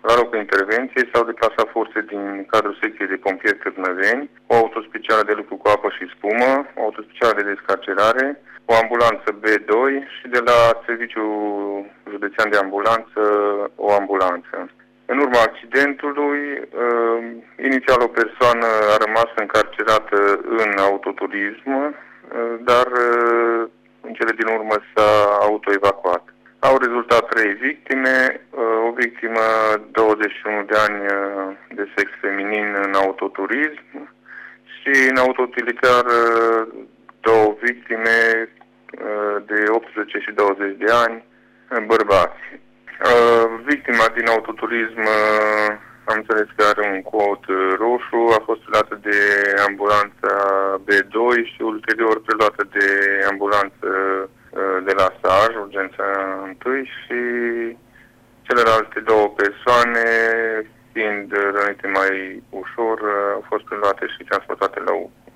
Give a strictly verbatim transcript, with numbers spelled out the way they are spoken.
La locul intervenției s-au deplasat forțe din cadrul secției de pompieri Târnăveni, o autospecială de lucru cu apă și spumă, o autospecială de descarcerare, o ambulanță B doi și de la Serviciul Județean de Ambulanță o ambulanță. În urma accidentului, uh, inițial o persoană a rămas încarcerată în autoturism, uh, dar uh, în cele din urmă s-a autoevacuat. Au rezultat trei victime, uh, o victimă douăzeci și unu de ani uh, de sex feminin în autoturism și în autoutilitar uh, două victime uh, de optsprezece și douăzeci de ani, uh, bărbați. Uh, victima din autoturism, uh, am înțeles că are un cod uh, roșu, a fost luată de ambulanța B doi și ulterior preluată de ambulanță uh, de la Saj, urgența unu, și celelalte două persoane, fiind rănite mai ușor, uh, au fost preluate și transportate la U.